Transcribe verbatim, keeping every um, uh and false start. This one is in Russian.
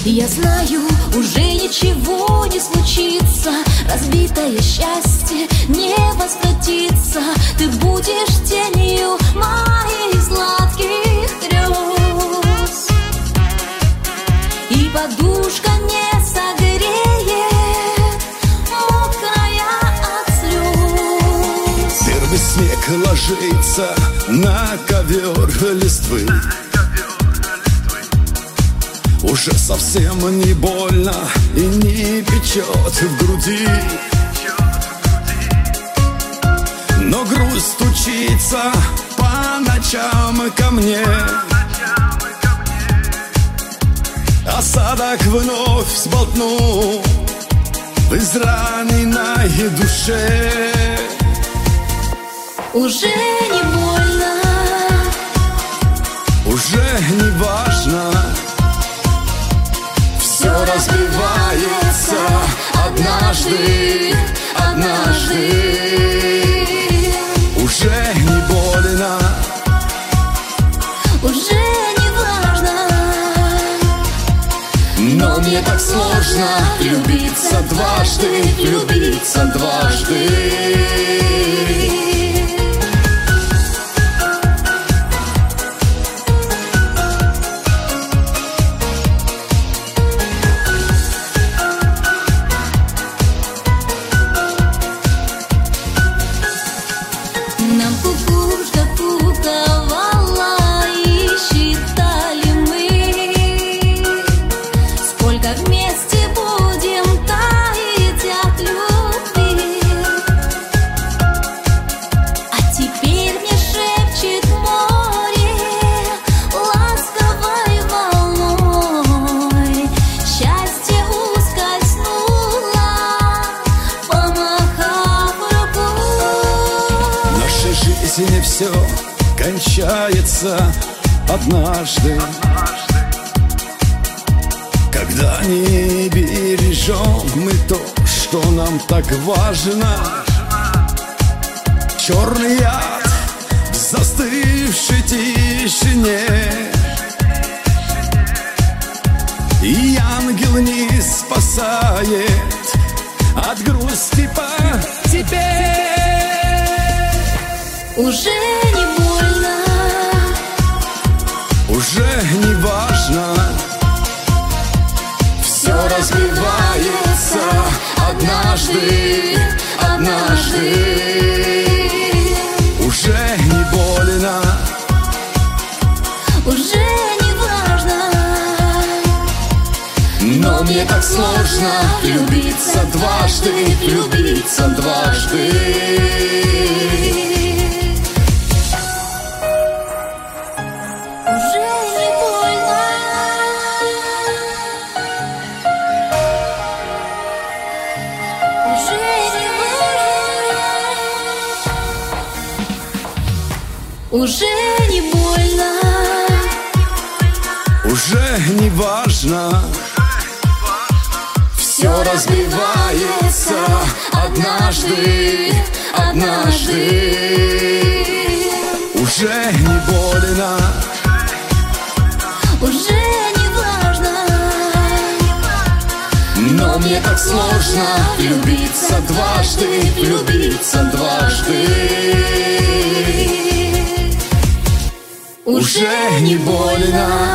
Я знаю, уже ничего не случится, разбитое счастье не возвратится. Ты будешь тенью моих сладких грез, и подушка не согреет, мокрая от слез. Первый снег ложится на ковер листвы. Уже совсем не больно и не печет в груди, но грусть стучится по ночам ко мне. Осадок вновь сболтну в израненной душе. Уже не больно, уже не важно, все разбивается однажды, однажды. Уже не больно, уже не важно, но мне так сложно влюбиться дважды, влюбиться дважды. нам кукушка куковала и считали мы, сколько вместе будем таять от любви. А теперь мне шепчет море ласковой волной, счастье ускользнуло, помахав рукой. Нашей жизни все кончается однажды, когда не бережем мы то, что нам так важно. Черный яд в застывшей тишине, и ангел не спасает от грусти по тебе. Уже не больно, уже не важно, все разбивается однажды, однажды. Уже не больно, уже не важно, но мне так сложно влюбиться дважды, влюбиться дважды. уже не больно, уже не важно, уже не больно, Уже не важно, все разбивается однажды, однажды. Уже не больно, уже не важно, но мне так сложно влюбиться дважды, влюбиться дважды. уже не больно.